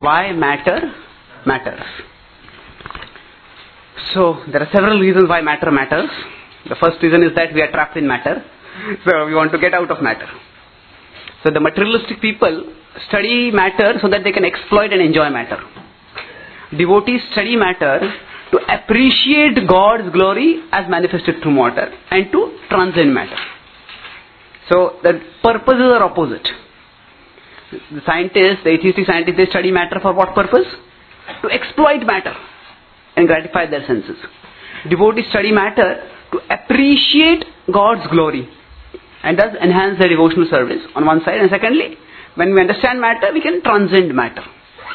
Why matter matters. So there are several reasons why matter matters. The first reason is that we are trapped in matter. So we want to get out of matter. So the materialistic people study matter so that they can exploit and enjoy matter. Devotees study matter to appreciate God's glory as manifested through matter and to transcend matter. So the purposes are opposite. The scientists, the atheistic scientists, they study matter for what purpose? To exploit matter and gratify their senses. Devotees study matter to appreciate God's glory and thus enhance their devotional service on one side. And secondly, when we understand matter, we can transcend matter.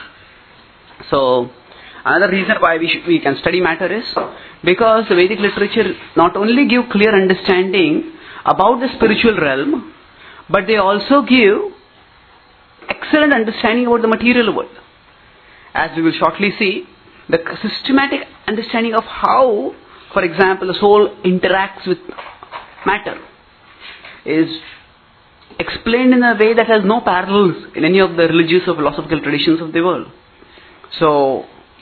So, another reason why we can study matter is because the Vedic literature not only give clear understanding about the spiritual realm, but they also give excellent understanding about the material world. As we will shortly see, the systematic understanding of how, for example, the soul interacts with matter is explained in a way that has no parallels in any of the religious or philosophical traditions of the world. So,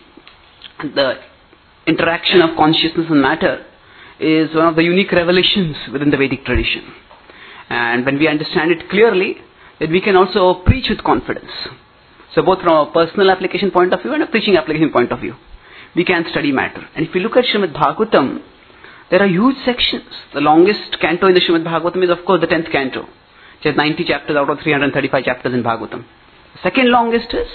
the interaction of consciousness and matter is one of the unique revelations within the Vedic tradition. And when we understand it clearly, then we can also preach with confidence. So both from a personal application point of view and a preaching application point of view, we can study matter. And if you look at Srimad Bhagavatam, there are huge sections. The longest canto in the Srimad Bhagavatam is of course the 10th canto, which has 90 chapters out of 335 chapters in Bhagavatam. The second longest is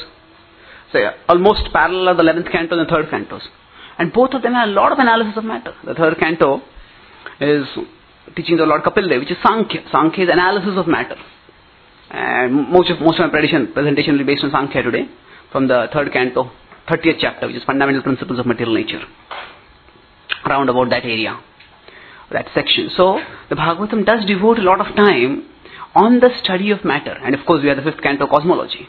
almost parallel of the 11th canto and the 3rd cantos. And both of them have a lot of analysis of matter. The 3rd canto is teaching the Lord Kapil Dev, which is Sankhya. Sankhya is analysis of matter. And most of my presentation will be based on Sankhya today, from the 3rd canto, 30th chapter, which is Fundamental Principles of Material Nature. Around about that area, that section. So, the Bhagavatam does devote a lot of time on the study of matter. And of course, we have the 5th canto, Cosmology.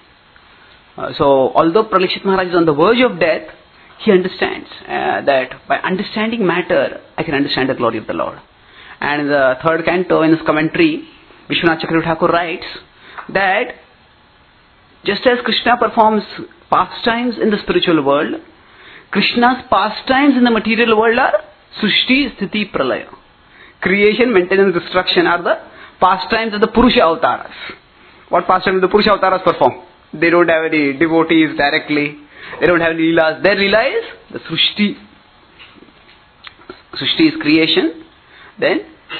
So, although Parikshit Maharaj is on the verge of death, he understands that by understanding matter, I can understand the glory of the Lord. And in the 3rd canto, in his commentary, Vishwanath Chakravarti Thakur writes that just as Krishna performs pastimes in the spiritual world, Krishna's pastimes in the material world are Srishti, Sthiti, Pralaya. Creation, maintenance, destruction are the pastimes of the Purusha avatars. What pastimes do the Purusha avatars perform? They don't have any devotees directly. They don't have any leelas. Their leela is the Srishti. Srishti is creation. Then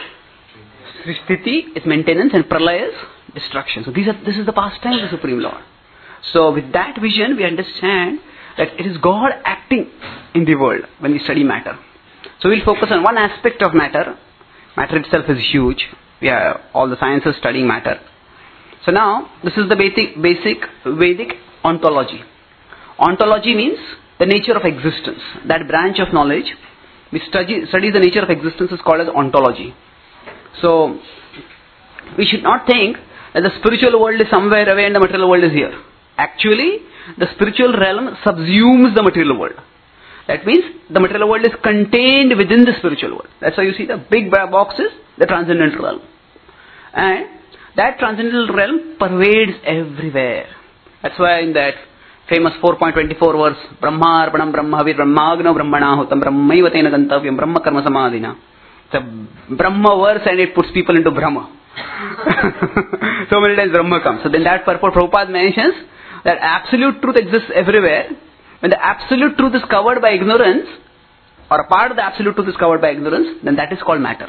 Sthiti is maintenance and Pralaya is destruction. So this is the pastime of the Supreme Lord. So with that vision we understand that it is God acting in the world when we study matter. So we'll focus on one aspect of matter. Matter itself is huge. We have all the sciences studying matter. So now this is the basic Vedic ontology. Ontology means the nature of existence. That branch of knowledge we study the nature of existence is called as ontology. So we should not think that the spiritual world is somewhere away and the material world is here. Actually, the spiritual realm subsumes the material world. That means the material world is contained within the spiritual world. That's why you see the big box is the transcendental realm. And that transcendental realm pervades everywhere. That's why in that famous 4.24 verse, Brahma Arpanam Brahmavir Brahmagna Brahmanahutam Brahmaivatena Gantavyam Brahma Karma Samadhina. It's a Brahma verse and it puts people into Brahma. So many times Brahma comes. So then that purport Prabhupada mentions that absolute truth exists everywhere. When the absolute truth is covered by ignorance, or a part of the absolute truth is covered by ignorance, then that is called matter.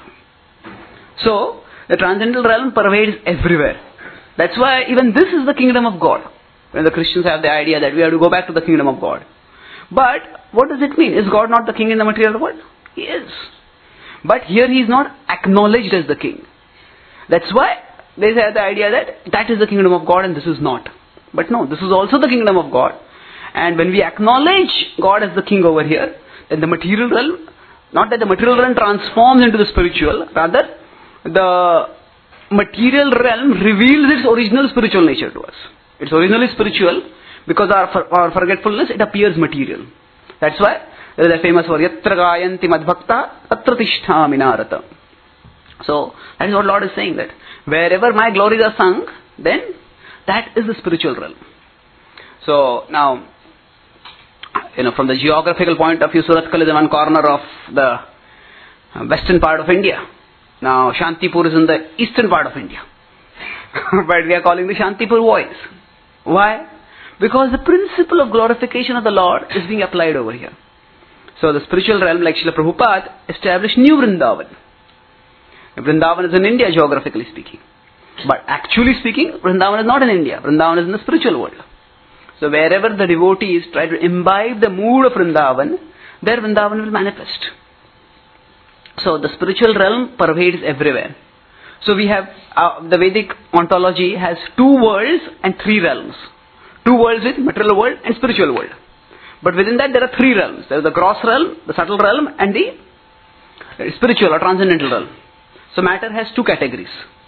So, the transcendental realm pervades everywhere. That's why even this is the kingdom of God. When the Christians have the idea that we have to go back to the kingdom of God. But, what does it mean? Is God not the king in the material world? He is. But here he is not acknowledged as the king. That's why they have the idea that that is the kingdom of God and this is not. But no, this is also the kingdom of God. And when we acknowledge God as the king over here, then the material realm, not that the material realm transforms into the spiritual, rather the material realm reveals its original spiritual nature to us. It's originally spiritual, because our forgetfulness, it appears material. That's why there is a famous word, Yatra Gayanti Madbhakta Tatra Tishtha Minarata. So, that is what Lord is saying, that wherever my glories are sung, then that is the spiritual realm. So now, from the geographical point of view, Surathkal is in one corner of the western part of India. Now Shantipur is in the eastern part of India. But we are calling the Shantipur boys. Why? Because the principle of glorification of the Lord is being applied over here. So the spiritual realm, like Srila Prabhupada, established New Vrindavan. Vrindavan is in India, geographically speaking. But actually speaking, Vrindavan is not in India. Vrindavan is in the spiritual world. So wherever the devotees try to imbibe the mood of Vrindavan, there Vrindavan will manifest. So the spiritual realm pervades everywhere. So we have, the Vedic ontology has 2 worlds and 3 realms. 2 worlds with material world and spiritual world. But within that there are 3 realms. There is the gross realm, the subtle realm and the spiritual or transcendental realm. So matter has 2 categories.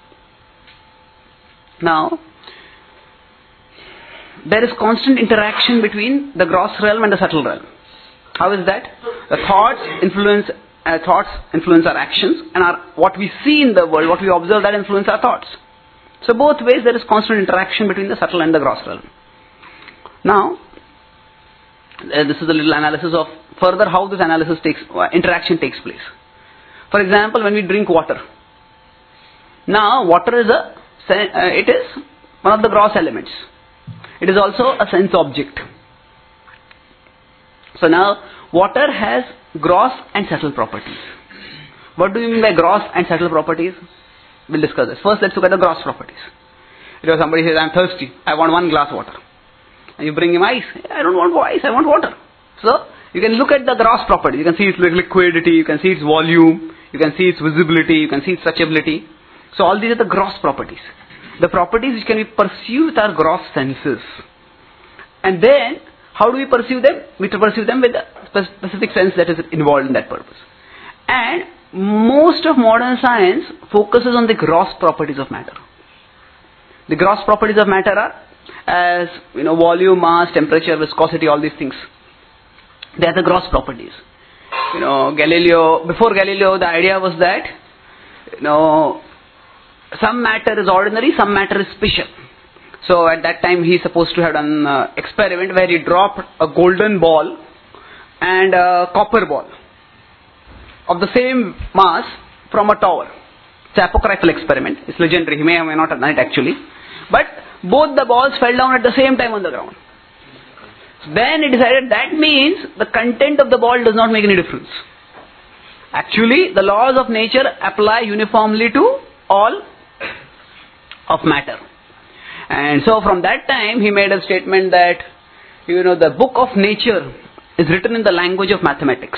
Now, there is constant interaction between the gross realm and the subtle realm. How is that? The thoughts influence our actions, and what we see in the world, what we observe, that influence our thoughts. So both ways there is constant interaction between the subtle and the gross realm. Now, this is a little analysis of further how this interaction takes place. For example, when we drink water. Now, water is it is one of the gross elements. It is also a sense object. So now, water has gross and subtle properties. What do you mean by gross and subtle properties? We'll discuss this. First, let's look at the gross properties. If somebody says, I'm thirsty, I want 1 glass water. And you bring him ice. I don't want ice, I want water. So, you can look at the gross properties. You can see its liquidity, you can see its volume, you can see its visibility, you can see its touchability. So all these are the gross properties. The properties which can be perceived with our gross senses. And then, how do we perceive them? We perceive them with a specific sense that is involved in that purpose. And most of modern science focuses on the gross properties of matter. The gross properties of matter are as volume, mass, temperature, viscosity, all these things. They are the gross properties. Before Galileo, the idea was that some matter is ordinary, some matter is special. So at that time he is supposed to have done an experiment where he dropped a golden ball and a copper ball of the same mass from a tower. It's an apocryphal experiment. It's legendary. He may or may not have done it actually. But both the balls fell down at the same time on the ground. Then he decided that means the content of the ball does not make any difference. Actually, the laws of nature apply uniformly to all of matter. And so from that time he made a statement that the book of nature is written in the language of mathematics.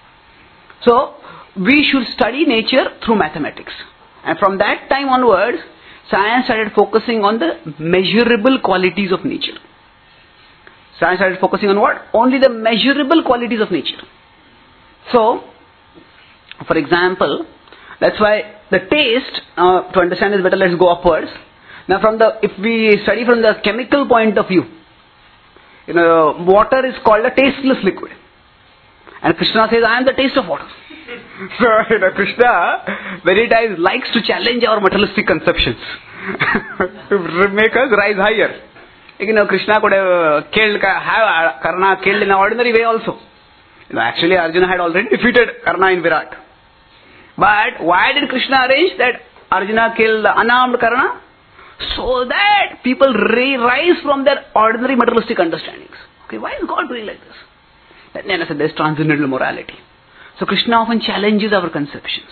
So we should study nature through mathematics. And from that time onwards, science started focusing on the measurable qualities of nature. Science started focusing on what? Only the measurable qualities of nature. So, for example, that's why the taste, to understand this better, let's go upwards. Now if we study from the chemical point of view, water is called a tasteless liquid. And Krishna says, I am the taste of water. So, Krishna many times likes to challenge our materialistic conceptions to make us rise higher. Krishna could have killed Karna in an ordinary way also. Actually Arjuna had already defeated Karna in Virat. But why did Krishna arrange that Arjuna killed the unarmed Karna? So that people rise from their ordinary materialistic understandings. Okay, why is God doing like this? Then I said there is transcendental morality. So Krishna often challenges our conceptions.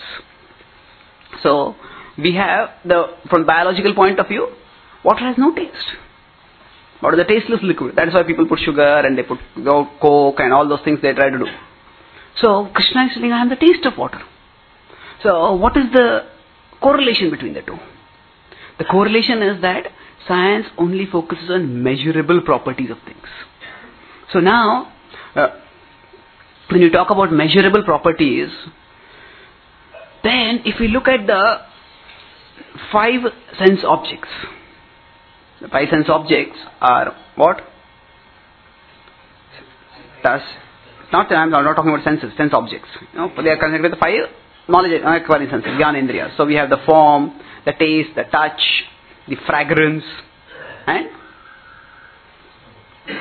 So we have from biological point of view, water has no taste. What is the tasteless liquid? That is why people put sugar and they put coke and all those things they try to do. So Krishna is saying, I am the taste of water. So what is the correlation between the two? The correlation is that science only focuses on measurable properties of things. So now, when you talk about measurable properties, then if we look at the 5 sense objects, the 5 sense objects are what? I'm not talking about senses, sense objects. They are connected with the 5 knowledge acquiring senses, Jnanendriyas. So we have the form, the taste, the touch, the fragrance, and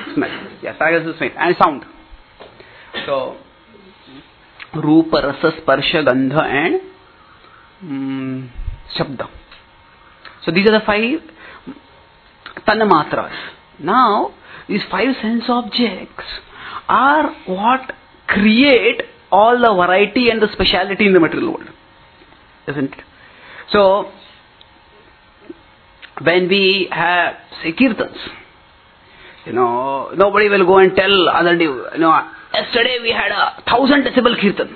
fragrance is made. And sound. So, Rupa, Rasa, Sparsha, Gandha and Shabda. So these are the 5 Tanamatras. Now, these 5 sense objects are what create all the variety and the speciality in the material world. Isn't it? So, when we have, say, kirtans, nobody will go and tell other day, yesterday we had a 1000 decibel kirtan.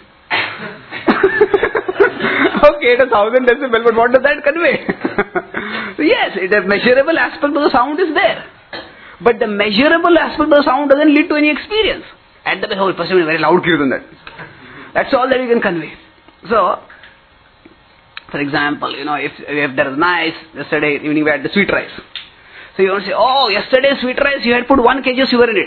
Okay, it's 1000 decibel, but what does that convey? So yes, a measurable aspect of the sound is there. But the measurable aspect of the sound doesn't lead to any experience. At the best, it must be a very loud kirtan that. That's all that you can convey. So, for example, if there is nice, yesterday evening we had the sweet rice. So you don't say, oh, yesterday's sweet rice, you had put 1 kg of sugar in it.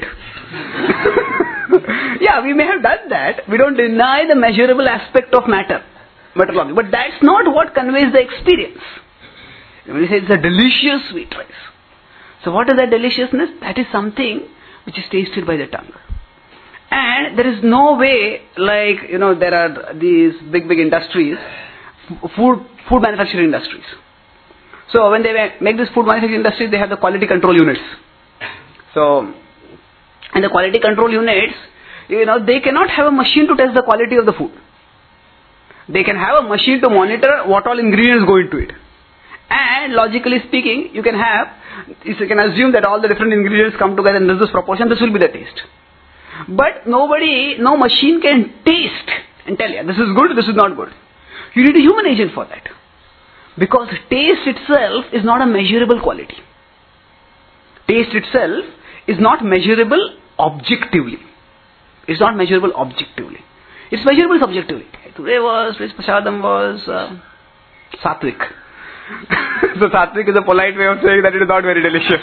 Yeah, we may have done that. We don't deny the measurable aspect of matter. But that's not what conveys the experience. When we say it's a delicious sweet rice. So what is that deliciousness? That is something which is tasted by the tongue. And there is no way, like, there are these big industries, food manufacturing industries. So when they make this food manufacturing industry, they have the quality control units. So, and the quality control units, they cannot have a machine to test the quality of the food. They can have a machine to monitor what all ingredients go into it. And logically speaking, you can assume that all the different ingredients come together in this proportion, this will be the taste. But no machine can taste and tell you, this is good, this is not good. You need a human agent for that. Because taste itself is not a measurable quality. Taste itself is not measurable objectively. It's not measurable objectively. It's measurable subjectively. Today prasadam was sattvic. So sattvic is a polite way of saying that it is not very delicious.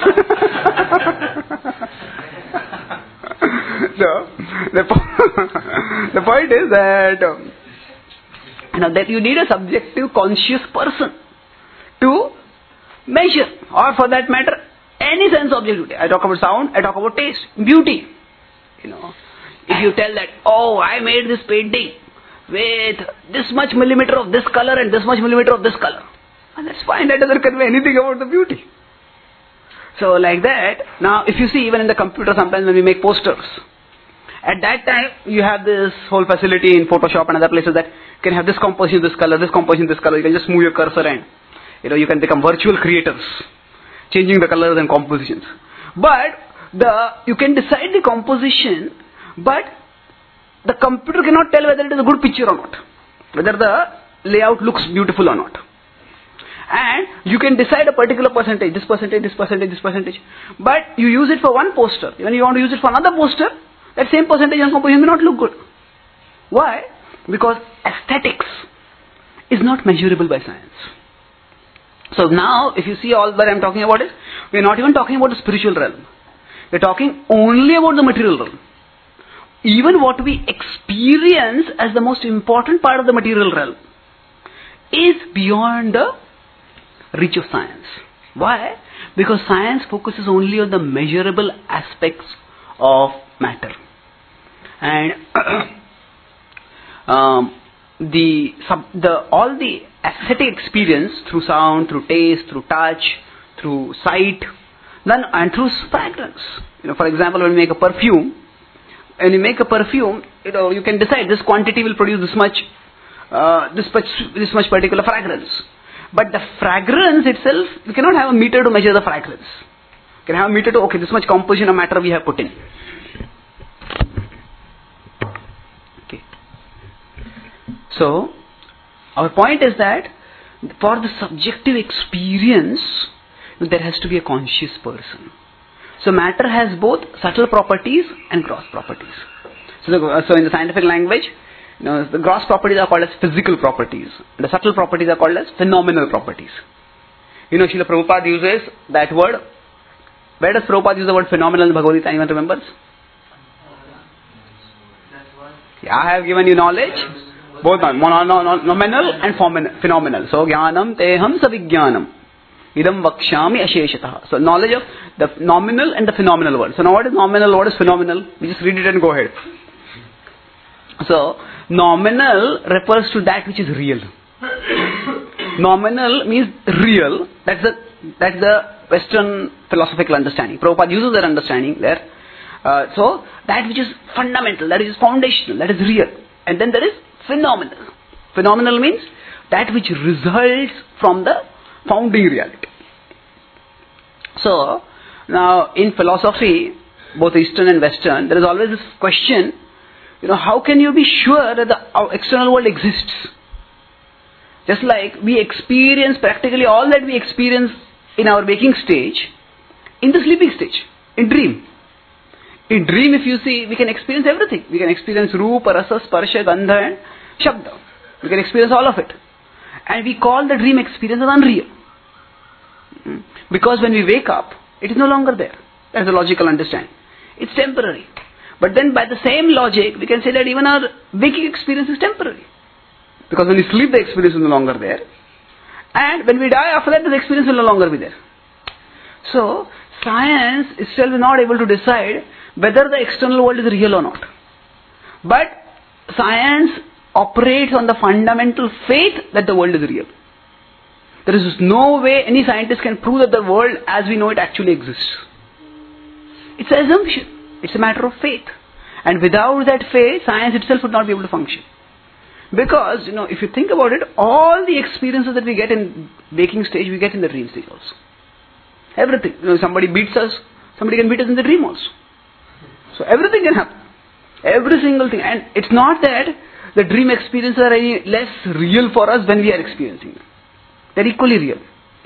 So the point is that that you need a subjective conscious person to measure, or for that matter, any sense objectivity. I talk about sound, I talk about taste, beauty. If you tell that, oh, I made this painting with this much millimeter of this color and this much millimeter of this color, and that's fine, that doesn't convey anything about the beauty. So like that, now if you see even in the computer sometimes when we make posters, at that time you have this whole facility in Photoshop and other places that you can have this composition, this color, this composition, this color. You can just move your cursor and you can become virtual creators, changing the colors and compositions. But you can decide the composition, but the computer cannot tell whether it is a good picture or not, whether the layout looks beautiful or not. And you can decide a particular percentage, this percentage, this percentage, this percentage. But you use it for one poster. When you want to use it for another poster, that same percentage and composition may not look good. Why? Because aesthetics is not measurable by science. So now, if you see all that I am talking about is, we are not even talking about the spiritual realm. We are talking only about the material realm. Even what we experience as the most important part of the material realm is beyond the reach of science. Why? Because science focuses only on the measurable aspects of matter. And all the aesthetic experience through sound, through taste, through touch, through sight, and through fragrance. For example, when we make a perfume, you can decide this quantity will produce this much particular fragrance. But the fragrance itself, you cannot have a meter to measure the fragrance. You can have a meter to, okay, this much composition of matter we have put in. Okay. So, our point is that for the subjective experience, there has to be a conscious person. So, matter has both subtle properties and gross properties. So in the scientific language, the gross properties are called as physical properties. The subtle properties are called as phenomenal properties. Srila Prabhupada uses that word. Where does Prabhupada use the word phenomenal in Bhagavad Gita? Anyone remembers? Yeah, I have given you knowledge. Both nominal and phenomenal. So, jnanam teham savijnanam. idam vakshami asheshatah. So knowledge of the nominal and the phenomenal world. So now what is nominal, what is phenomenal? We just read it and go ahead. So nominal refers to that which is real. Nominal means real. That's the Western philosophical understanding. Prabhupada uses that understanding there. So that which is fundamental, that is foundational, that is real. And then there is phenomenal. Phenomenal means that which results from the founding reality. So now in philosophy, both Eastern and Western, there is always this question, how can you be sure that the external world exists? Just like we experience practically all that we experience in our waking stage, in the sleeping stage, in dream. In dream, if you see, we can experience everything. We can experience Rupa, Rasa, Sparsha, Gandha and Shabda. We can experience all of it. And we call the dream experience as unreal. Because when we wake up, it is no longer there. That's a logical understanding. It's temporary. But then by the same logic, we can say that even our waking experience is temporary. Because when we sleep, the experience is no longer there. And when we die, after that, the experience will no longer be there. So, science itself is not able to decide whether the external world is real or not. But science operates on the fundamental faith that the world is real. There is no way any scientist can prove that the world as we know it actually exists. It's an assumption. It's a matter of faith. And without that faith, science itself would not be able to function. Because, if you think about it, all the experiences that we get in waking stage, we get in the dream stage also. Everything. Somebody beats us, somebody can beat us in the dream also. So everything can happen. Every single thing. And it's not that the dream experiences are any less real for us when we are experiencing them. They're equally real.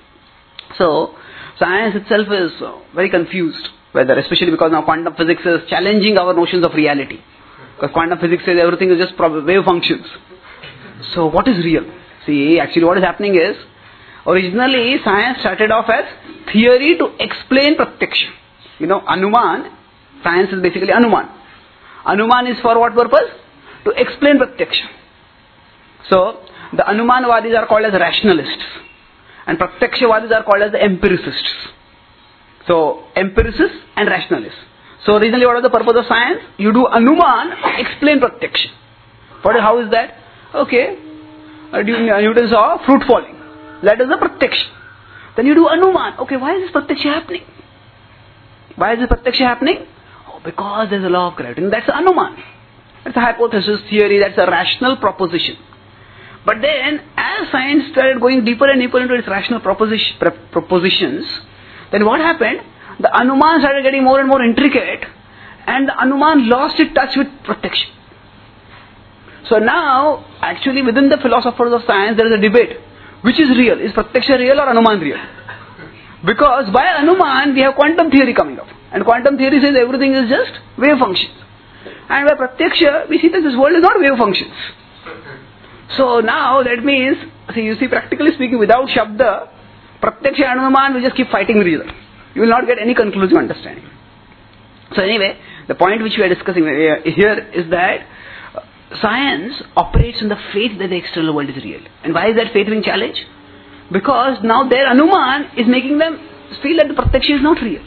So, science itself is very confused. Especially because now quantum physics is challenging our notions of reality. Because quantum physics says everything is just wave functions. So what is real? See, actually what is happening is, originally science started off as theory to explain pratyaksha. Anuman, science is basically Anuman. Anuman is for what purpose? To explain pratyaksha. So, the Anumanvadis are called as rationalists. And Pratyakshavadis are called as the empiricists. So, empiricists and rationalists. So, originally what was the purpose of science? You do Anuman, explain Pratyaksha. How is that? Okay, Newton saw fruit falling. That is the Pratyaksha. Then you do Anuman. Okay, why is this Pratyaksha happening? Why is this Pratyaksha happening? Because there is a law of gravity. And that's Anuman. That's a hypothesis, theory, that's a rational proposition. But then, as science started going deeper and deeper into its rational propositions, then what happened? The Anuman started getting more and more intricate, and the Anuman lost its touch with Pratyaksha. So now, actually within the philosophers of science, there is a debate. Which is real? Is Pratyaksha real or Anuman real? Because by Anuman, we have quantum theory coming up. And quantum theory says everything is just wave functions. And by Pratyaksha, we see that this world is not wave functions. So now that means, practically speaking, without Shabda, Pratyaksha and Anuman will just keep fighting with each other. You will not get any conclusive understanding. So anyway, the point which we are discussing here is that science operates on the faith that the external world is real. And why is that faith being challenged? Because now their Anuman is making them feel that the Pratyaksha is not real.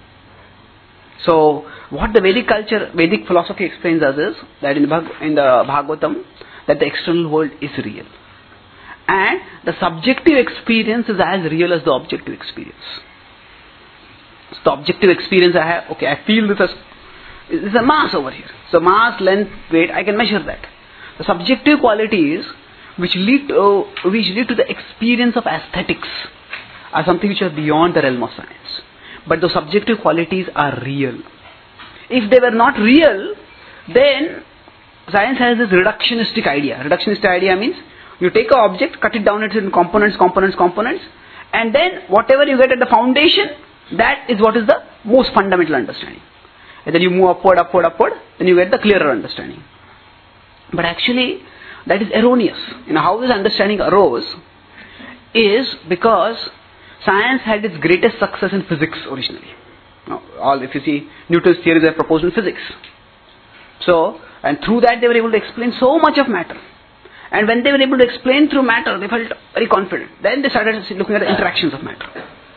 So, what the Vedic culture, Vedic philosophy explains us is that in the Bhagavatam, that the external world is real. And the subjective experience is as real as the objective experience. So, the objective experience I have, I feel this is a mass over here. So, mass, length, weight, I can measure that. The subjective qualities which lead to the experience of aesthetics are something which are beyond the realm of science. But the subjective qualities are real. If they were not real, then science has this reductionistic idea. Reductionistic idea means you take an object, cut it down into components, and then whatever you get at the foundation, that is what is the most fundamental understanding. And then you move upward, then you get the clearer understanding. But actually, that is erroneous. How this understanding arose is because science had its greatest success in physics originally. If you see, Newton's theories were proposed in physics. So, and through that they were able to explain so much of matter. And when they were able to explain through matter, they felt very confident. Then they started looking at the interactions of matter.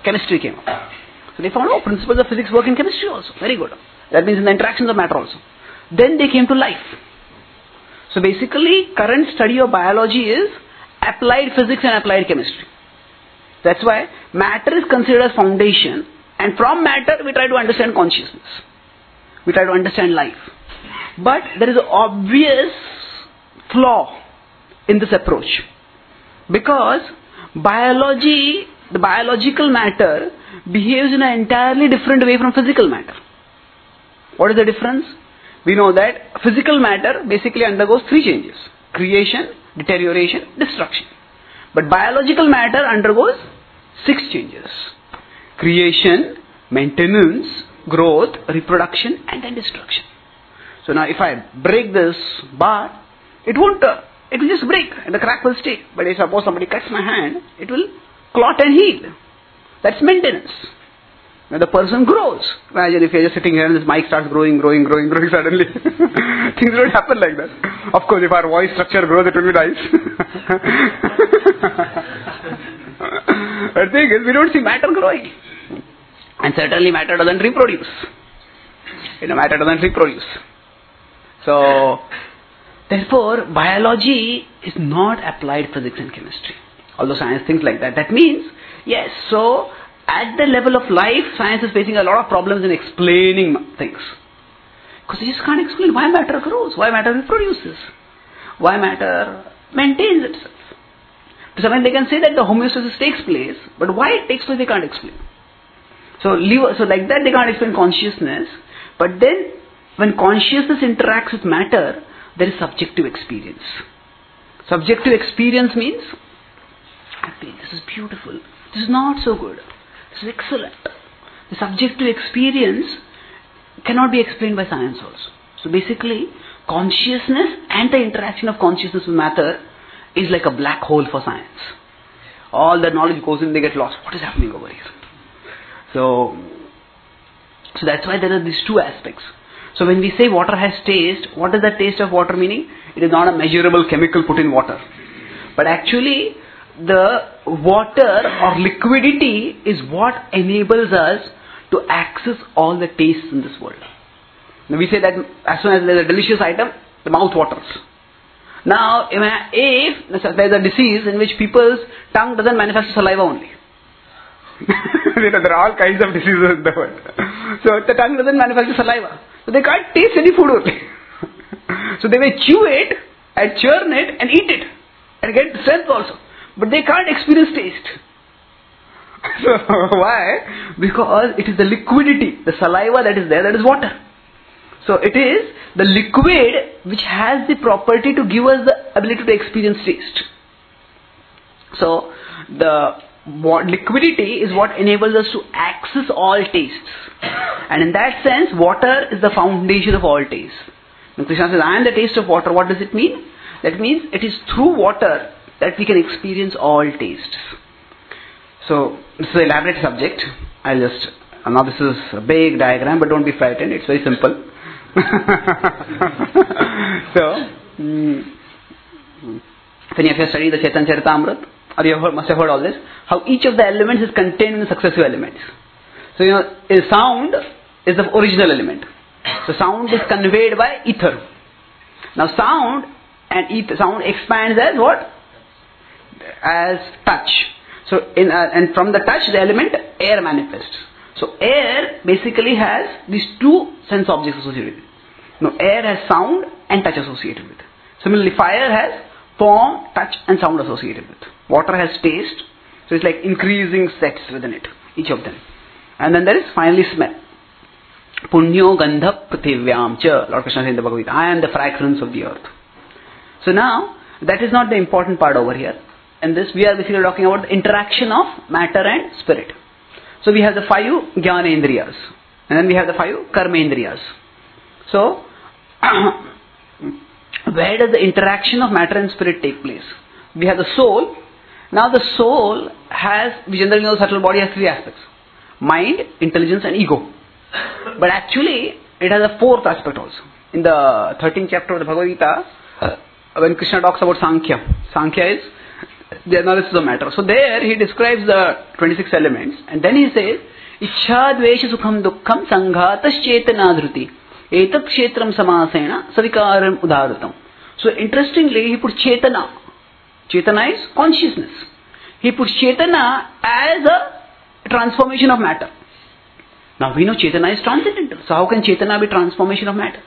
chemistry came up. So they found, principles of physics work in chemistry also. Very good. That means in the interactions of matter also. Then they came to life. So basically, current study of biology is applied physics and applied chemistry. That's why matter is considered as foundation, and from matter we try to understand consciousness. We try to understand life. But there is an obvious flaw in this approach. Because biology, the biological matter, behaves in an entirely different way from physical matter. What is the difference? We know that physical matter basically undergoes 3 changes: creation, deterioration, destruction. But biological matter undergoes 6 changes: creation, maintenance, growth, reproduction, and then destruction. So now if I break this bar, it won't, it will just break and the crack will stay. But if suppose somebody cuts my hand, it will clot and heal. That's maintenance. Now the person grows. Imagine if you're just sitting here and this mic starts growing suddenly. Things don't happen like that. Of course, if our voice structure grows, it will be nice. But the thing is, we don't see matter growing. And certainly matter doesn't reproduce. Matter doesn't reproduce. So, therefore, biology is not applied physics and chemistry. Although science thinks like that. That means, yes, so at the level of life, science is facing a lot of problems in explaining things. Because you just can't explain why matter grows, why matter reproduces, why matter maintains itself. To some extent, they can say that the homeostasis takes place, but why it takes place, they can't explain. So like that, they can't explain consciousness. But then, when consciousness interacts with matter, there is subjective experience. Subjective experience means, this is beautiful, this is not so good, this is excellent. The subjective experience cannot be explained by science also. So basically, consciousness and the interaction of consciousness with matter is like a black hole for science. All the knowledge goes in, they get lost. What is happening over here? So that's why there are these 2 aspects. So when we say water has taste, what is the taste of water meaning? It is not a measurable chemical put in water. But actually, the water or liquidity is what enables us to access all the tastes in this world. Now we say that as soon as there is a delicious item, the mouth waters. Now, if there is a disease in which people's tongue doesn't manifest saliva only. There are all kinds of diseases in the world. So the tongue doesn't manifest saliva. So they can't taste any food only. So they may chew it and churn it and eat it and get strength also. But they can't experience taste. So why? Because it is the liquidity, the saliva that is there, that is water. So it is the liquid which has the property to give us the ability to experience taste. So the liquidity is what enables us to access all tastes. And in that sense, water is the foundation of all tastes. When Krishna says, I am the taste of water, what does it mean? That means it is through water that we can experience all tastes. So, this is an elaborate subject. Now this is a big diagram, but don't be frightened, it's very simple. So, if any of you have studied the Chaitanya Charitamrita, or you must have heard all this, how each of the elements is contained in the successive elements. So, sound is the original element. So, sound is conveyed by ether. Now, sound expands as what? As touch. So, and from the touch, the element air manifests. So, air basically has these 2 sense objects associated with it. Now, air has sound and touch associated with it. Similarly, fire has form, touch and sound associated with it. Water has taste. So, it's like increasing sets within it, each of them. And then there is finally smell. Punyo gandha prithivyam cha. Lord Krishna says in the Bhagavad Gita, I am the fragrance of the earth. So now, that is not the important part over here. In this, we are basically talking about the interaction of matter and spirit. So we have the 5 jnanendriyas. And then we have the 5 karmendriyas. So, where does the interaction of matter and spirit take place? We have the soul. Now the soul has, we generally know the subtle body has 3 aspects. Mind, intelligence and ego. But actually, it has a 4th aspect also. In the 13th chapter of the Bhagavad Gita, when Krishna talks about Sankhya. Sankhya is the analysis of matter. So there he describes the 26 elements, and then he says, Ichha dvesha sukham dukkham sanghatas chetana dhruti etat kshetram samasena savikaram udharatam. So interestingly, he put chetana. Chetana is consciousness. He puts chetana as a transformation of matter. Now we know chetana is transcendental. So how can chetana be transformation of matter?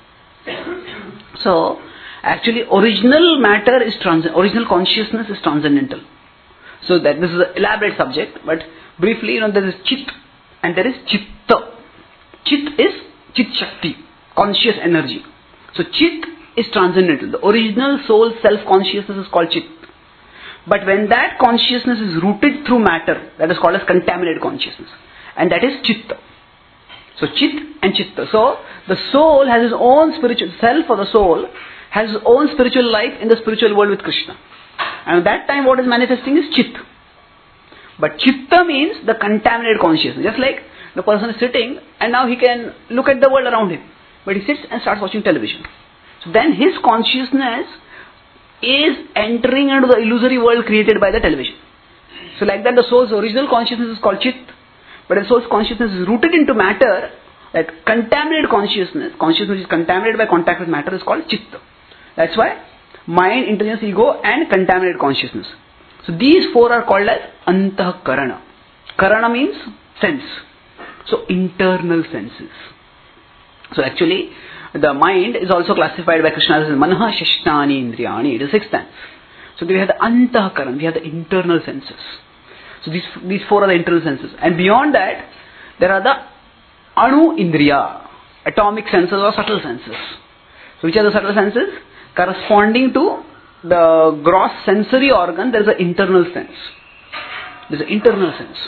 So actually original matter is original consciousness is transcendental. So that this is an elaborate subject, but briefly, there is chit and there is chitta. Chit is chit shakti, conscious energy. So chit is transcendental. The original soul self-consciousness is called chit. But when that consciousness is rooted through matter, that is called as contaminated consciousness. And that is chitta. So chit and chitta. So the soul has his own spiritual self, or the soul has his own spiritual life in the spiritual world with Krishna. And at that time what is manifesting is chit. But chitta means the contaminated consciousness. Just like the person is sitting and now he can look at the world around him. But he sits and starts watching television. So then his consciousness is entering into the illusory world created by the television. So like that the soul's original consciousness is called chit. But the soul's consciousness is rooted into matter. That contaminated consciousness which is contaminated by contact with matter is called chitta. That's why mind, intelligence, ego and contaminated consciousness. So these four are called as antahkarana. Karana means sense. So internal senses. So actually the mind is also classified by Krishna as manaha shashtani indriyani. It is sixth sense. So we have the antahkarana, we have the internal senses. So these four are the internal senses. And beyond that, there are the anu indriya, atomic senses or subtle senses. So which are the subtle senses? Corresponding to the gross sensory organ, there is an internal sense. There is an internal sense.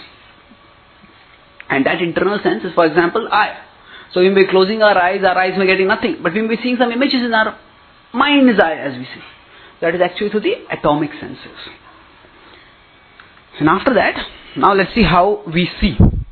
And that internal sense is, for example, eye. So we may be closing our eyes may be getting nothing. But we may be seeing some images in our mind's eye as we see. That is actually through the atomic senses. And after that, now let's see how we see.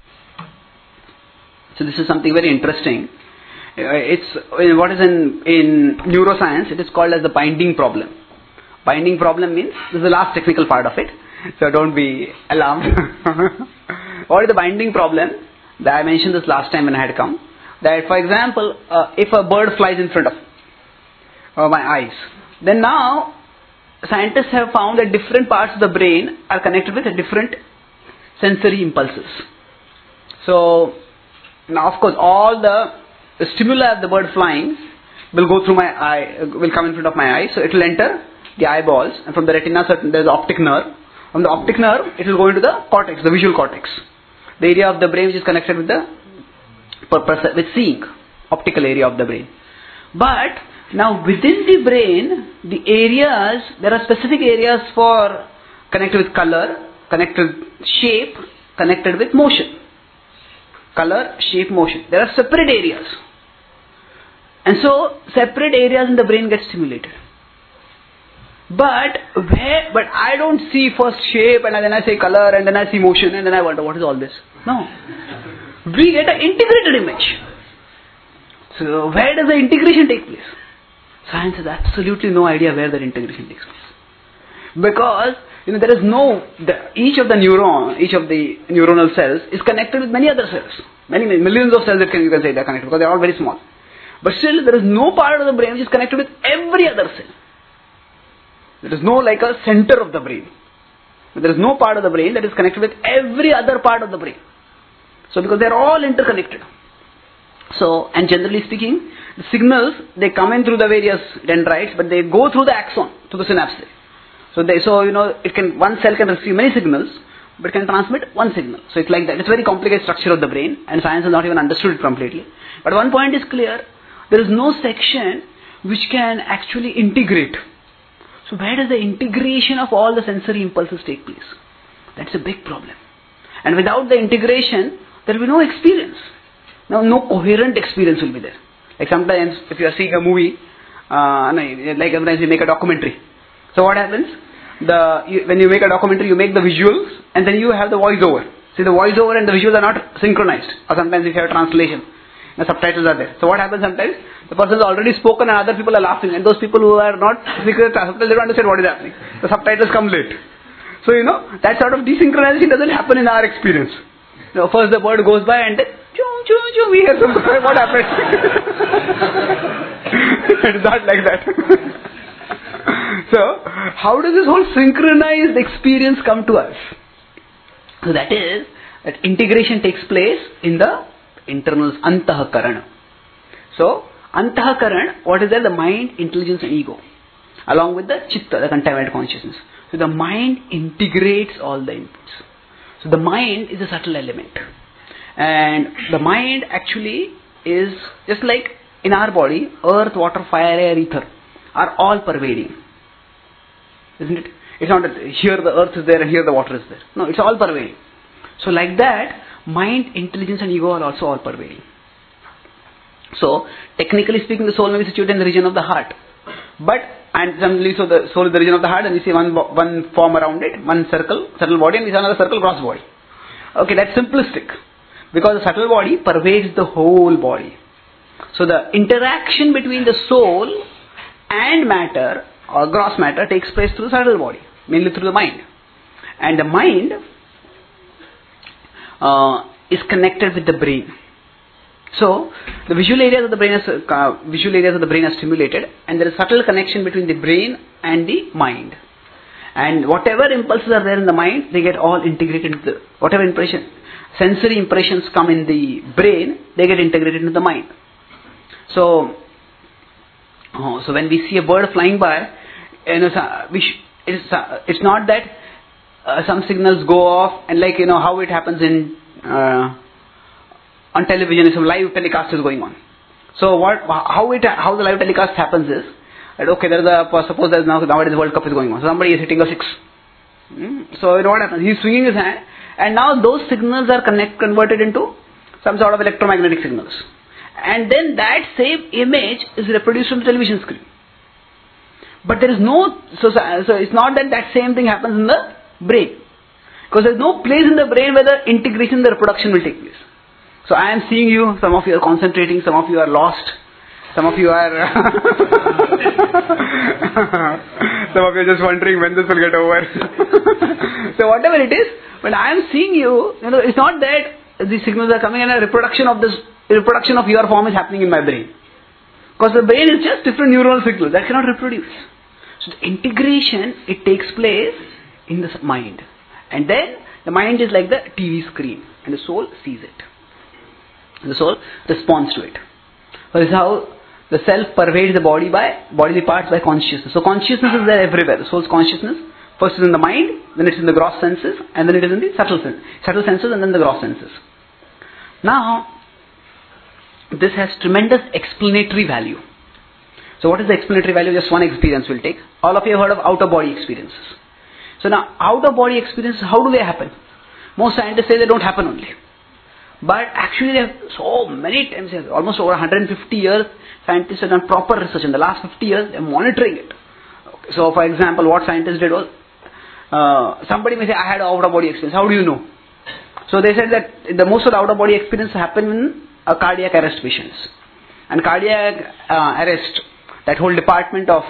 So this is something very interesting. It's what is in neuroscience, it is called as the binding problem. Binding problem means, this is the last technical part of it, so don't be alarmed. What is the binding problem? That I mentioned this last time when I had come. That for example, if a bird flies in front of my eyes, then now scientists have found that different parts of the brain are connected with different sensory impulses. So now of course all the stimuli of the bird flying will go through my eye, will come in front of my eye, so it will enter the eyeballs, and from the retina there is the optic nerve. From the optic nerve it will go into the cortex, the visual cortex, the area of the brain which is connected with with seeing, optical area of the brain. But now within the brain, the areas, there are specific areas for connected with color, connected with shape, connected with motion. Color, shape, motion. There are separate areas. And so separate areas in the brain get stimulated. But I don't see first shape and then I say color and then I see motion and then I wonder what is all this. No. We get an integrated image. So where does the integration take place? Science has absolutely no idea where that integration takes place. Because there is each of the neuronal cells is connected with many other cells. Many millions of cells you can say they are connected because they are all very small. But still there is no part of the brain which is connected with every other cell. There is no like a center of the brain. There is no part of the brain that is connected with every other part of the brain. So because they are all interconnected. So, and generally speaking, the signals, they come in through the various dendrites, but they go through the axon to the synapse. So one cell can receive many signals, but can transmit one signal. So it's like that. It's a very complicated structure of the brain, and science has not even understood it completely. But one point is clear, there is no section which can actually integrate. So where does the integration of all the sensory impulses take place? That's a big problem. And without the integration, there will be no experience. Now, no coherent experience will be there. Like sometimes, if you are seeing a movie, like sometimes you make a documentary. So what happens? When you make a documentary, you make the visuals and then you have the voiceover. See, the voiceover and the visuals are not synchronized. Or sometimes if you have translation, the subtitles are there. So what happens sometimes? The person has already spoken and other people are laughing. And those people who are not subtitles, they don't understand what is happening. The subtitles come late. So, that sort of desynchronization doesn't happen in our experience. First the bird goes by and then, choo, choo, choo, we hear some, what happened? It's not like that. So, how does this whole synchronized experience come to us? So that is, that integration takes place in the internals, antahakaran. So, antahakaran, what is that? The mind, intelligence and ego. Along with the chitta, the contaminated consciousness. So the mind integrates all the inputs. So the mind is a subtle element. And the mind actually is just like in our body, earth, water, fire, air, ether are all pervading. Isn't it? It's not that here the earth is there and here the water is there. No, it's all pervading. So like that, mind, intelligence and ego are also all pervading. So, technically speaking, the soul may be situated in the region of the heart. But, and suddenly, so the soul is the region of the heart and we see one form around it, one circle, subtle body, and we see another circle, gross body. Okay, that's simplistic. Because the subtle body pervades the whole body. So the interaction between the soul and matter, or gross matter, takes place through the subtle body, mainly through the mind. And the mind is connected with the brain. So the visual areas of the brain are stimulated, and there is subtle connection between the brain and the mind. And whatever impulses are there in the mind, they get all integrated into the, whatever sensory impressions come in the brain, they get integrated into the mind. So when we see a bird flying by, it's not that some signals go off, and like how it happens in on television, some live telecast is going on. So how the live telecast happens is that suppose there's nowadays World Cup is going on. So somebody is hitting a six. So what happens? He's swinging his hand, and now those signals are converted into some sort of electromagnetic signals. And then that same image is reproduced on the television screen. But there is no, so it's not that same thing happens in the brain. Because there is no place in the brain where the integration, the reproduction will take place. So I am seeing you, some of you are concentrating, some of you are lost, some of you are some of you are just wondering when this will get over. So whatever it is, when I am seeing you, it's not that these signals are coming and a reproduction of your form is happening in my brain. Because the brain is just different neuronal signals that cannot reproduce. So the integration, it takes place in the mind. And then the mind is like the TV screen and the soul sees it. And the soul responds to it. So this is how the self pervades the bodily parts by consciousness. So consciousness is there everywhere. The soul's consciousness first is in the mind, then it's in the gross senses, and then it is in the subtle senses, and then the gross senses. Now, this has tremendous explanatory value. So what is the explanatory value? Just one experience we'll take. All of you have heard of outer body experiences. So now, outer body experiences, how do they happen? Most scientists say they don't happen only. But actually they have so many times, almost over 150 years, scientists have done proper research. In the last 50 years, they are monitoring it. Okay. So for example, what scientists did was, somebody may say, I had an outer body experience. How do you know? So they said that most of the outer body experience happen in cardiac arrest patients. And cardiac arrest, that whole department of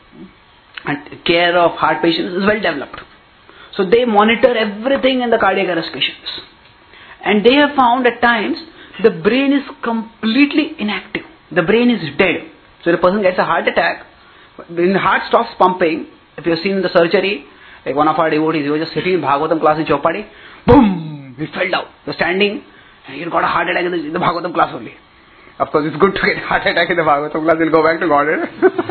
care of heart patients is well developed. So they monitor everything in the cardiac arrest patients. And they have found at times the brain is completely inactive. The brain is dead. So the person gets a heart attack, when the heart stops pumping, if you have seen the surgery, like one of our devotees, he was just sitting in Bhagavatam class in Chopadi, boom, he fell down. He was standing, and he got a heart attack in the Bhagavatam class only. Of course, it's good to get a heart attack in the Bhagavatam class, he'll go back to Godhead.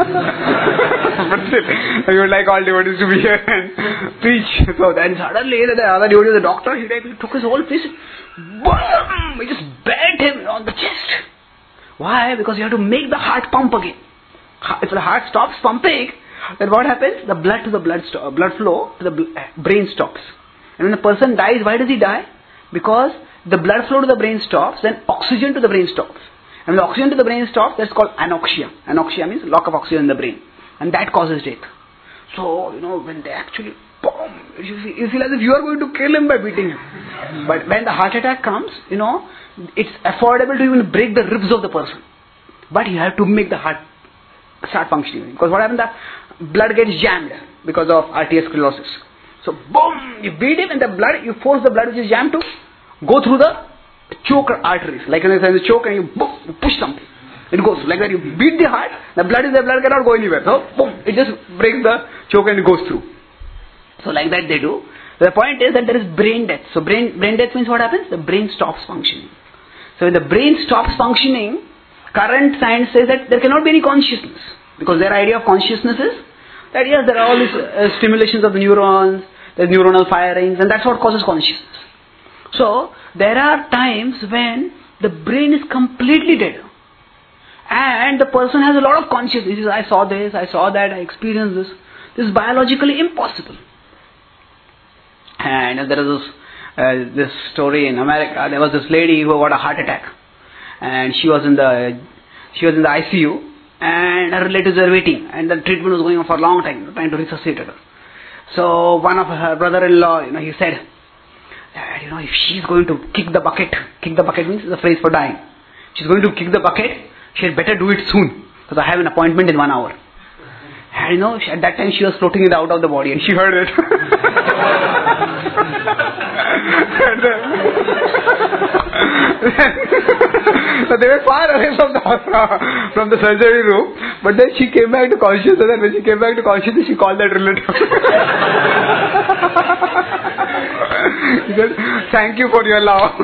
But still, we would like all devotees to be here and preach. So then suddenly, the other devotee, the doctor, he took his whole piece, boom, he just bent him on the chest. Why? Because you have to make the heart pump again. If the heart stops pumping, then what happens? The blood flow to the brain stops. And when the person dies, why does he die? Because the blood flow to the brain stops, then oxygen to the brain stops. And when the oxygen to the brain stops, that's called anoxia. Anoxia means lack of oxygen in the brain. And that causes death. So, when they actually, boom, you feel as if you are going to kill him by beating him. But when the heart attack comes, it's affordable to even break the ribs of the person. But you have to make the heart start functioning. Because what happens, the blood gets jammed because of arteriosclerosis. So boom, you beat him and the blood, you force the blood which is jammed to go through the choke arteries. Like when there's a choke and you boom, you push something. It goes like that. You beat the heart, the blood cannot go anywhere. So boom, it just breaks the choke and it goes through. So like that they do. The point is that there is brain death. So brain death means what happens? The brain stops functioning. So when the brain stops functioning, current science says that there cannot be any consciousness. Because their idea of consciousness is that yes, there are all these stimulations of the neurons, there's neuronal firings, and that's what causes consciousness. So there are times when the brain is completely dead. And the person has a lot of consciousness. He says, I saw this, I saw that, I experienced this. This is biologically impossible. And there is this story in America. There was this lady who got a heart attack, and she was in the ICU, and her relatives were waiting, and the treatment was going on for a long time, trying to resuscitate her. So one of her brother-in-law, he said, Dad, if she's going to kick the bucket means the phrase for dying. She's going to kick the bucket. She had better do it soon, because I have an appointment in 1 hour. And at that time she was floating out of the body, and she heard it. So they were far away from the surgery room, but then she came back to consciousness, and when she came back to consciousness, she called that relative. He said, thank you for your love.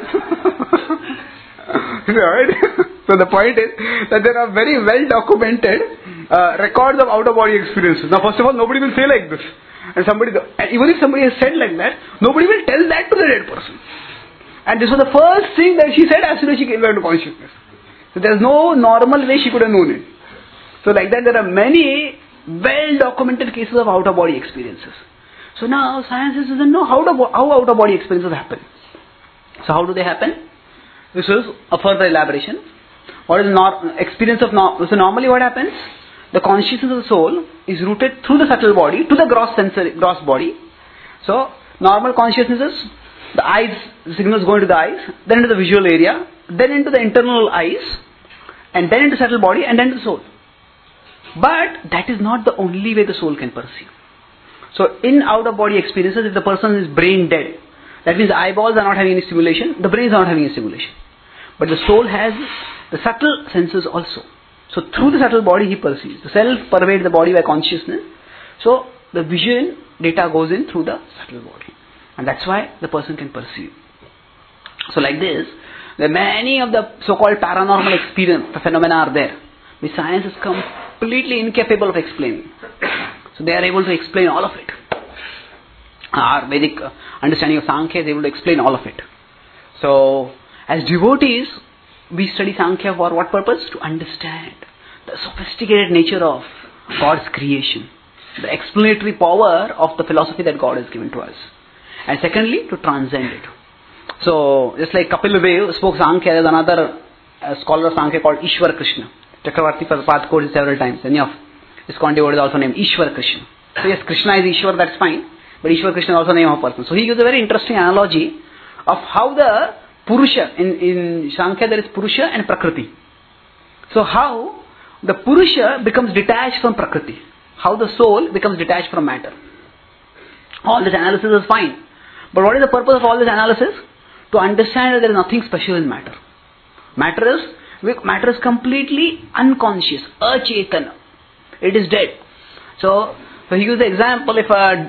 Right? So the point is that there are very well documented records of out-of-body experiences. Now first of all, nobody will say like this. And even if somebody has said like that, nobody will tell that to the dead person. And this was the first thing that she said as soon as she came back to consciousness. So there is no normal way she could have known it. So like that there are many well-documented cases of out-of-body experiences. So now science doesn't know how out-of-body experiences happen. So how do they happen? This is a further elaboration. What is experience of so normally what happens? The consciousness of the soul is rooted through the subtle body to the gross body. So normal consciousness is the eyes, the signals go into the eyes, then into the visual area, then into the internal eyes, and then into subtle body, and then to the soul. But that is not the only way the soul can perceive. So in out-of-body experiences, if the person is brain dead, that means the eyeballs are not having any stimulation, the brain is not having any stimulation. But the soul has the subtle senses also. So through the subtle body he perceives. The self pervades the body by consciousness. So the vision data goes in through the subtle body. And that's why the person can perceive. So like this, there are many of the so-called paranormal experience, the phenomena are there, which science is completely incapable of explaining. So they are able to explain all of it. Our Vedic understanding of Sankhya is able to explain all of it. So as devotees, we study Sankhya for what purpose? To understand the sophisticated nature of God's creation, the explanatory power of the philosophy that God has given to us. And secondly, to transcend it. So, just like Kapil Dev spoke Sankhya, there is another scholar of Sankhya called Ishwar Krishna. Chakravarti Prabhupada quoted several times. Any of ISKCON devotee is also named Ishwar Krishna. So yes, Krishna is Ishwar, that's fine. But Ishwar Krishna is also the name of a person. So he gives a very interesting analogy of how the Purusha, in Sankhya there is Purusha and Prakriti. So how the Purusha becomes detached from Prakriti. How the soul becomes detached from matter. All this analysis is fine. But what is the purpose of all this analysis? To understand that there is nothing special in matter. Matter is completely unconscious, achetana. It is dead. So he gives the example, if a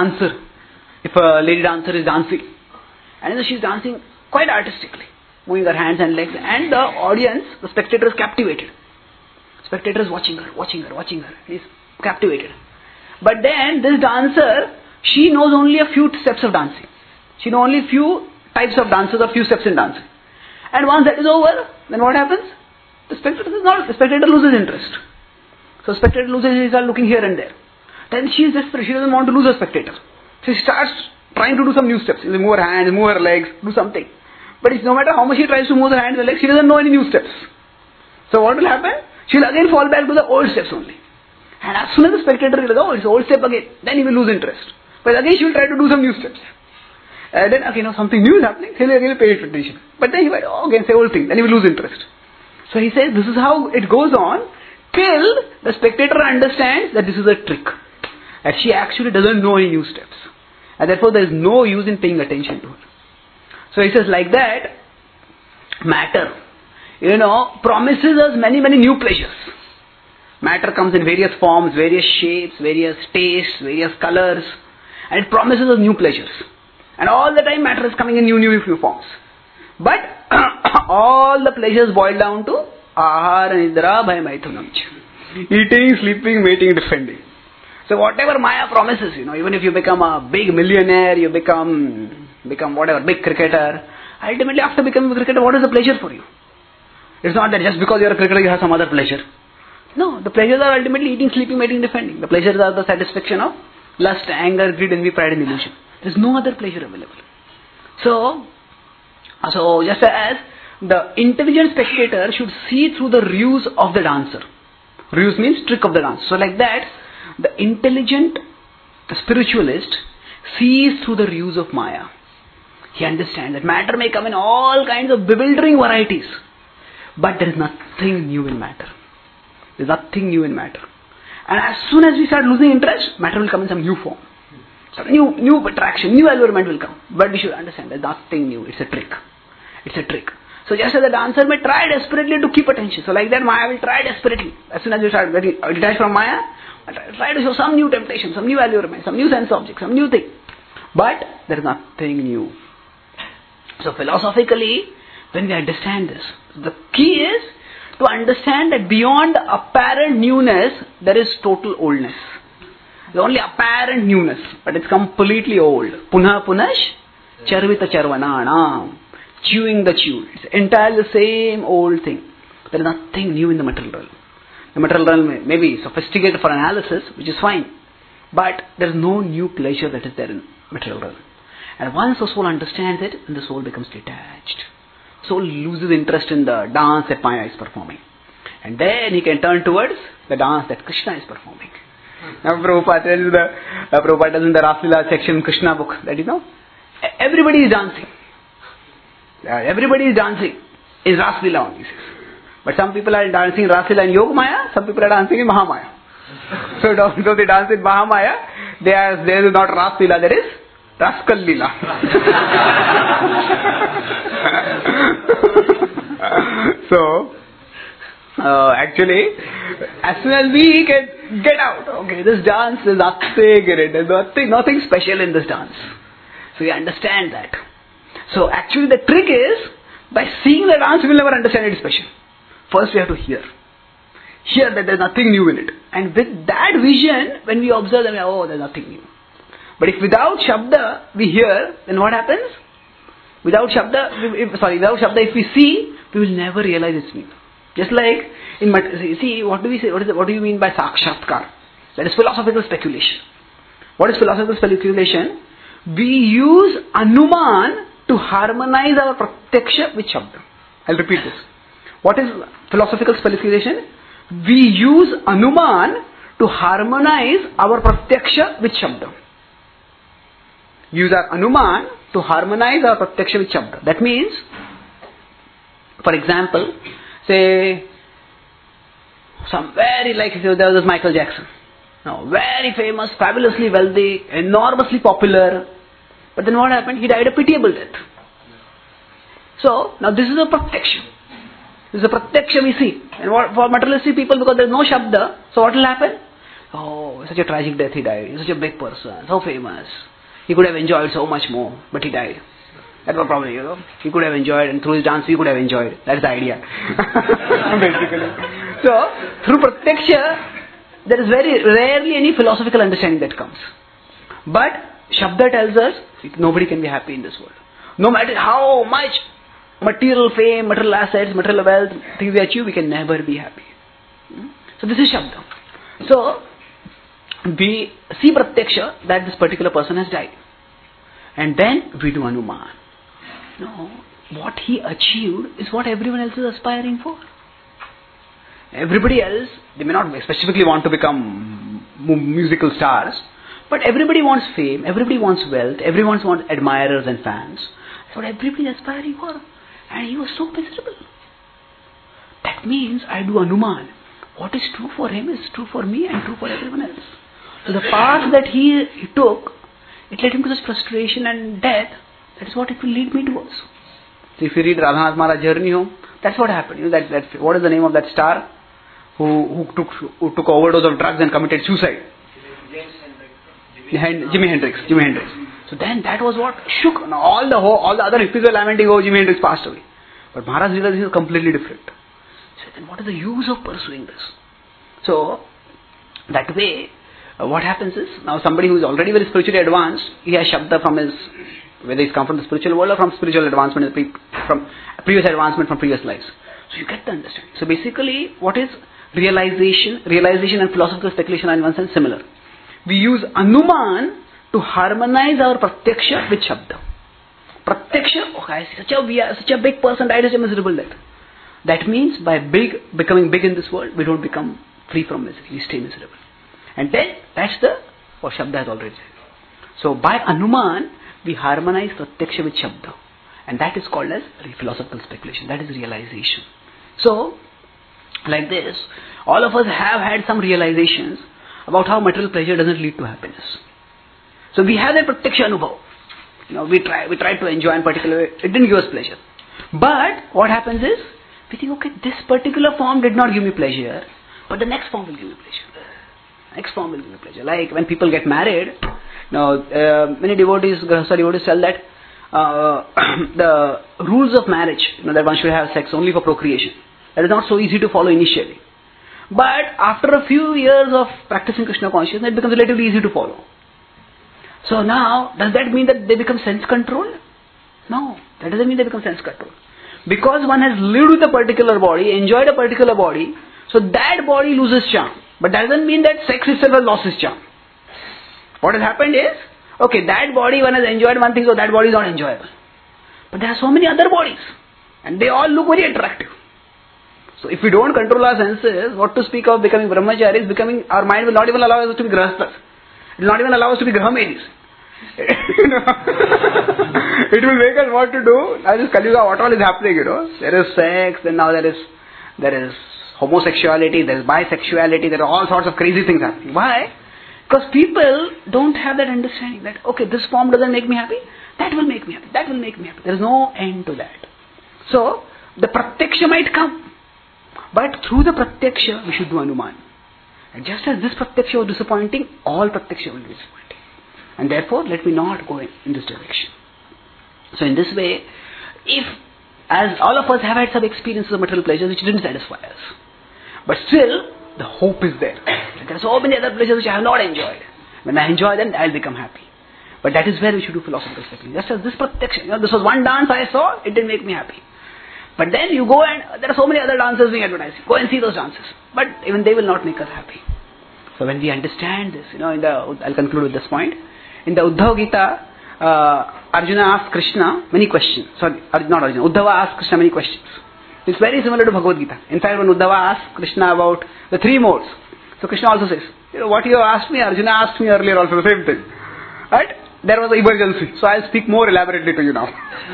lady dancer is dancing, and she's dancing quite artistically, moving her hands and legs, and the audience, the spectator is captivated. Spectator is watching her. He is captivated. But then this dancer, she knows only a few steps of dancing. She knows only few types of dances or few steps in dancing. And once that is over, then what happens? The spectator loses interest. So spectator loses, he starts looking here and there. Then she is desperate, she doesn't want to lose a spectator. So she starts trying to do some new steps. She move her hands, move her legs, do something. But no matter how much she tries to move her hands and legs, she doesn't know any new steps. So what will happen? She will again fall back to the old steps only. And as soon as the spectator will go, it's old step again, then he will lose interest. But again she will try to do some new steps. And then again, something new is happening, he will again pay attention. But then he will again say old thing, then he will lose interest. So he says this is how it goes on till the spectator understands that this is a trick. That she actually doesn't know any new steps. And therefore there is no use in paying attention to it. So he says like that, matter, promises us many, many new pleasures. Matter comes in various forms, various shapes, various tastes, various colors, and it promises us new pleasures. And all the time matter is coming in new forms. But all the pleasures boil down to ahara, nidra, bhaya, maithunam. Eating, sleeping, mating, defending. So whatever Maya promises, even if you become a big millionaire, you become whatever, big cricketer, ultimately after becoming a cricketer, what is the pleasure for you? It's not that just because you are a cricketer you have some other pleasure. No, the pleasures are ultimately eating, sleeping, mating, defending. The pleasures are the satisfaction of lust, anger, greed, envy, pride and illusion. There is no other pleasure available. So just as the intelligent spectator should see through the ruse of the dancer. Ruse means trick of the dancer. So like that, the intelligent spiritualist sees through the ruse of Maya. He understands that matter may come in all kinds of bewildering varieties, but there is nothing new in matter. There is nothing new in matter. And as soon as we start losing interest, matter will come in some new form. Some new attraction, new allurement will come. But we should understand that nothing new. It's a trick. It's a trick. So just as the dancer may try desperately to keep attention, so like that Maya will try desperately. As soon as you start getting detached from Maya, try to show some new temptation, some new allurement, some new sense object, some new thing. But there is nothing new. So philosophically, when we understand this, the key is to understand that beyond the apparent newness, there is total oldness. The only apparent newness, but it's completely old. Punha punash, charvita charvananam. Chewing the chew. It's entirely the same old thing. There is nothing new in the material realm. The material realm may be sophisticated for analysis, which is fine. But there is no new pleasure that is there in material realm. And once the soul understands it, then the soul becomes detached. Soul loses interest in the dance that Maya is performing. And then he can turn towards the dance that Krishna is performing. Now Prabhupada tells in the Raslila section Krishna book that everybody is dancing. Everybody is dancing in Raslila only. But some people are dancing Raslila in Yogamaya, some people are dancing in Mahamaya. So though they dance in Mahamaya, there is not Raslila, there is Raskal Lila. So actually, as soon as we can get out, okay, this dance is nothing in it, there's nothing special in this dance. So we understand that. So actually the trick is, by seeing the dance we will never understand it special. First we have to hear that there's nothing new in it. And with that vision, when we observe them, there's nothing new. But if without Shabda we hear, then what happens? Without Shabda, if we see, we will never realize its meaning. Just like, what do we say? What do you mean by Sakshatkar? That is philosophical speculation. What is philosophical speculation? We use Anuman to harmonize our Pratyaksha with Shabda. I'll repeat this. What is philosophical speculation? We use Anuman to harmonize our Pratyaksha with Shabda. Use our Anuman to harmonize our Pratyaksha with Shabda. That means, for example, say, there was Michael Jackson. Now, very famous, fabulously wealthy, enormously popular. But then what happened? He died a pitiable death. So, now this is a Pratyaksha. This is a Pratyaksha we see. And for materialistic people, because there is no Shabda, so what will happen? Such a tragic death he died. He was such a big person, so famous. He could have enjoyed so much more, but he died. That was probably, he could have enjoyed, and through his dance we could have enjoyed. That's the idea. Basically. So, through Pratyaksha, there is very rarely any philosophical understanding that comes. But Shabda tells us, nobody can be happy in this world. No matter how much material fame, material assets, material wealth, things we achieve, we can never be happy. So this is Shabda. So, we see Pratyaksha that this particular person has died. And then we do Anuman. No, what he achieved is what everyone else is aspiring for. Everybody else, they may not specifically want to become musical stars, but everybody wants fame, everybody wants wealth, everyone wants admirers and fans. That's what everybody is aspiring for. And he was so miserable. That means I do Anuman. What is true for him is true for me and true for everyone else. So the path that he took it led him to this frustration and death. That is what it will lead me towards. So if you read Radhanath Maharaj's Journey Home, that's what happened. You know, that what is the name of that star who took overdose of drugs and committed suicide? Jimi Hendrix. So then that was what shook. Now all the other hippies were lamenting, oh, Jimi Hendrix passed away. But Maharaj realized this is completely different. So then what is the use of pursuing this? So that way, what happens is, now somebody who is already very spiritually advanced, he has Shabda from his, whether he's come from the spiritual world or from spiritual advancement, from previous advancement from previous lives. So you get the understanding. So basically, what is realization? Realization and philosophical speculation are in one sense similar. We use Anuman to harmonize our Pratyaksha with Shabda. Pratyaksha, okay, I see such a big person died such a miserable death. That means by becoming big in this world, we don't become free from misery, we stay miserable. And then, that's what Shabda has already said. So by Anuman, we harmonize Pratyaksha with Shabda. And that is called as philosophical speculation, that is realization. So, like this, all of us have had some realizations about how material pleasure doesn't lead to happiness. So we have that Pratyaksha Anubhav. You know, we try to enjoy in particular way, it didn't give us pleasure. But what happens is, we think, okay, this particular form did not give me pleasure, but the next form will give me pleasure. Next form will give me pleasure. Like when people get married, many devotees, Grahastha devotees tell that the rules of marriage, that one should have sex only for procreation. That is not so easy to follow initially. But after a few years of practicing Krishna consciousness, it becomes relatively easy to follow. So now, does that mean that they become sense controlled? No, that doesn't mean they become sense controlled. Because one has lived with a particular body, enjoyed a particular body, so that body loses charm. But that doesn't mean that sex itself has lost its charm. What has happened is, okay, that body one has enjoyed one thing, so that body is not enjoyable. But there are so many other bodies, and they all look very attractive. So if we don't control our senses, what to speak of becoming brahmacharis, our mind will not even allow us to be grahasthas. It will not even allow us to be grahamedis. It will make us what to do. Now this Kali Yuga, what all is happening, There is sex, then now there is homosexuality, there is bisexuality, there are all sorts of crazy things happening. Why? Because people don't have that understanding that, okay, this form doesn't make me happy, that will make me happy, that will make me happy. There is no end to that. So, the Pratyaksha might come, but through the Pratyaksha, we should do Anuman. And just as this Pratyaksha was disappointing, all Pratyaksha will be disappointing. And therefore, let me not go in this direction. So in this way, as all of us have had some experiences of material pleasures which didn't satisfy us, but still, the hope is there. There are so many other pleasures which I have not enjoyed. When I enjoy them, I will become happy. But that is where we should do philosophical speculation. Just as this Pratyaksha, this was one dance I saw, it didn't make me happy. But then you go and there are so many other dances being advertised. Go and see those dances. But even they will not make us happy. So when we understand this, I'll conclude with this point. In the Uddhava Gita, Arjuna asked Krishna many questions. Uddhava asked Krishna many questions. It's very similar to Bhagavad Gita. In fact, when Uddhava asked Krishna about the three modes, so Krishna also says, what you have asked me, Arjuna asked me earlier also the same thing. Right? There was an emergency. So I'll speak more elaborately to you now.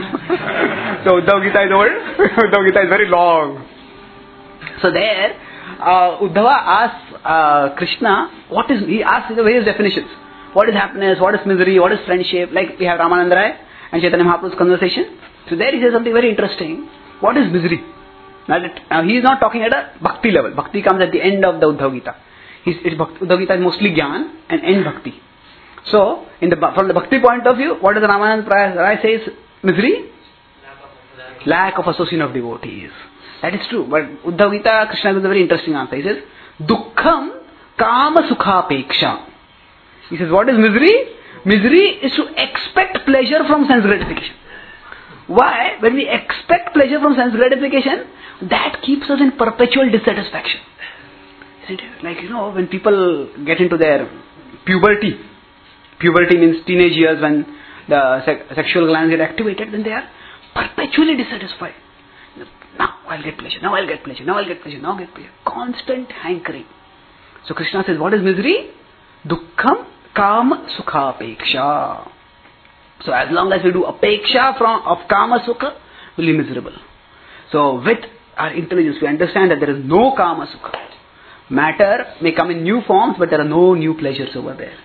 So Uddhava Gita is old. Uddhava Gita is very long. So there, Uddhava asked Krishna, he asked the various definitions. What is happiness, what is misery, what is friendship, like we have Ramananda Rai and Chaitanya Mahaprabhu's conversation. So there he says something very interesting. What is misery? Now he is not talking at a bhakti level. Bhakti comes at the end of the Uddhava Gita. Uddhava Gita is mostly Gyan and end bhakti. So, from the bhakti point of view, what does Ramananda Rai says? Misery? Lack of association of devotees. That is true. But Uddhava Gita, Krishna gives a very interesting answer. He says, Dukkham kama sukha peksha. He says, what is misery? Misery is to expect pleasure from sense gratification. Why? When we expect pleasure from sense gratification, that keeps us in perpetual dissatisfaction. Isn't it? Like, when people get into their puberty means teenage years, when the sexual glands get activated, then they are perpetually dissatisfied. Now I'll get pleasure, now I'll get pleasure, now I'll get pleasure, now I'll get pleasure. Constant hankering. So Krishna says, what is misery? Dukkham kama sukha apeksha. So as long as we do apeksha of kama sukha, we'll be miserable. So with our intelligence, we understand that there is no kama sukha. Matter may come in new forms, but there are no new pleasures over there.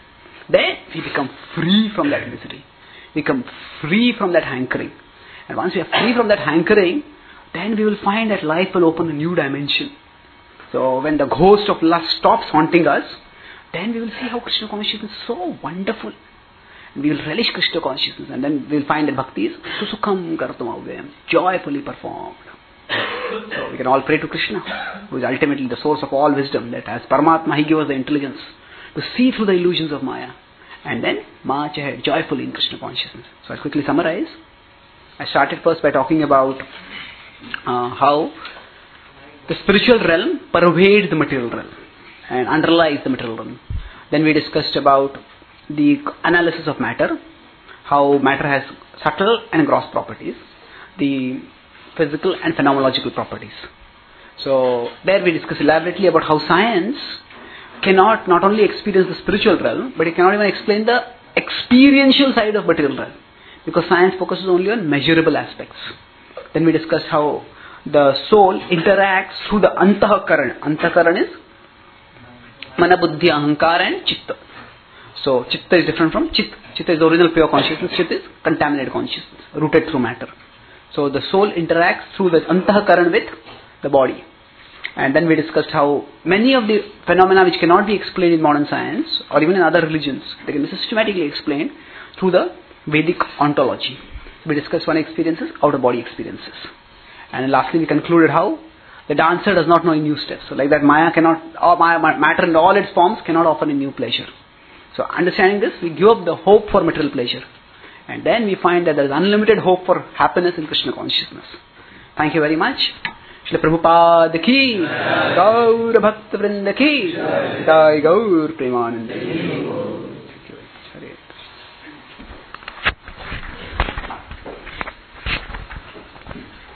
then we become free from that misery. We become free from that hankering. And once we are free from that hankering, then we will find that life will open a new dimension. So when the ghost of lust stops haunting us, then we will see how Krishna consciousness is so wonderful. We will relish Krishna consciousness, and then we will find that bhakti is susukham kartum avyayam, joyfully performed. So we can all pray to Krishna, who is ultimately the source of all wisdom, that as Paramatma, he gives us the intelligence to see through the illusions of Maya, and then march ahead joyfully in Krishna consciousness. So I'll quickly summarize. I started first by talking about how the spiritual realm pervades the material realm and underlies the material realm. Then we discussed about the analysis of matter, how matter has subtle and gross properties, the physical and phenomenological properties. So there we discussed elaborately about how science cannot not only experience the spiritual realm, but it cannot even explain the experiential side of material realm, because science focuses only on measurable aspects. Then we discussed how the soul interacts through the antahakaran. Antahakaran is mana, buddhi, ahankara and chitta. So chitta is different from chit. Chitta is the original pure consciousness. Chitta is contaminated consciousness, rooted through matter. So the soul interacts through the antahakaran with the body. And then we discussed how many of the phenomena which cannot be explained in modern science or even in other religions, they can be systematically explained through the Vedic ontology. We discussed one experiences, outer body experiences. And lastly we concluded how the dancer does not know a new step. So like that Maya cannot, or matter in all its forms cannot offer a new pleasure. So understanding this, we give up the hope for material pleasure. And then we find that there is unlimited hope for happiness in Krishna consciousness. Thank you very much. Shri Prabhupada ki, Gaur Bhakta Vrinda ki, Jai Gaur Premanande.